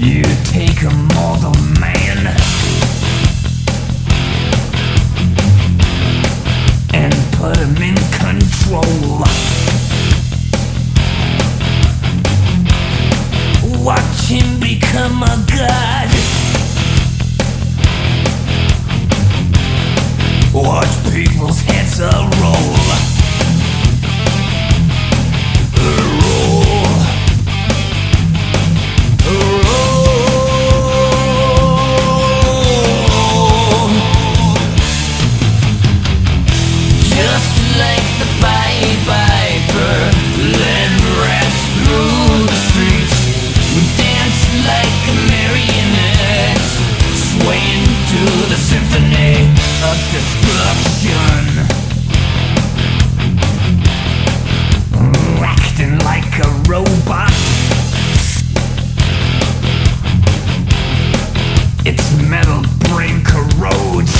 You take a mortal man and put him in control. Watch him become a god. Watch people's heads roll. Destruction, acting like a robot. Its metal brain corrodes.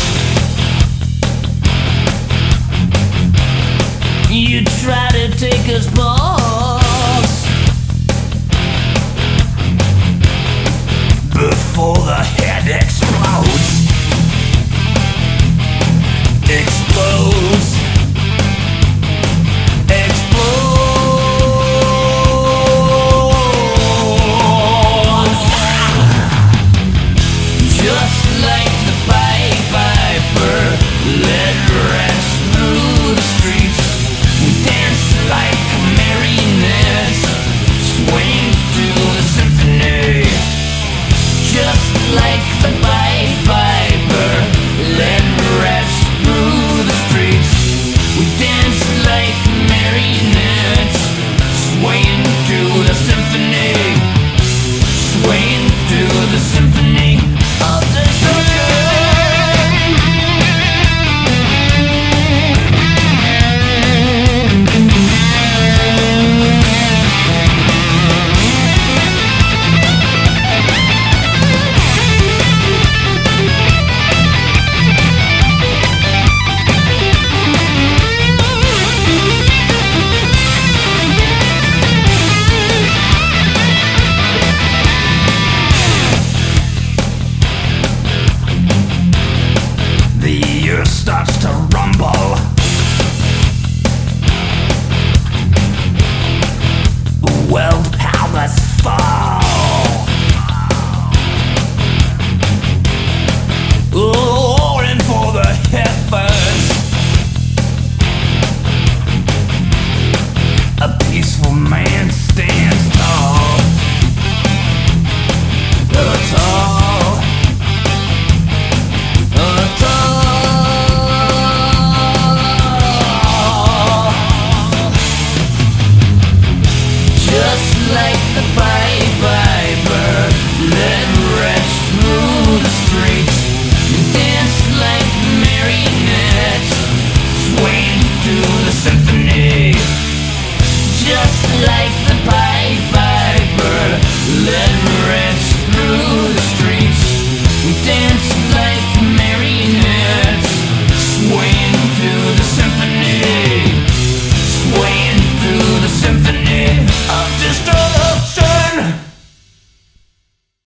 You try to take us balls before the head explodes. Explodes. Explodes. Just like the Pied Piper led rats through the streets. We dance like marionettes, swaying to the symphony. Just like the Pied Piper led rats through the streets. We dance like marionettes, swaying to the symphony, swaying to the symphony of the starts to rumble. World powers fall. Roaring for the heavens. A peaceful man stands tall. Tall. Just like the Pied Piper led rats through the street.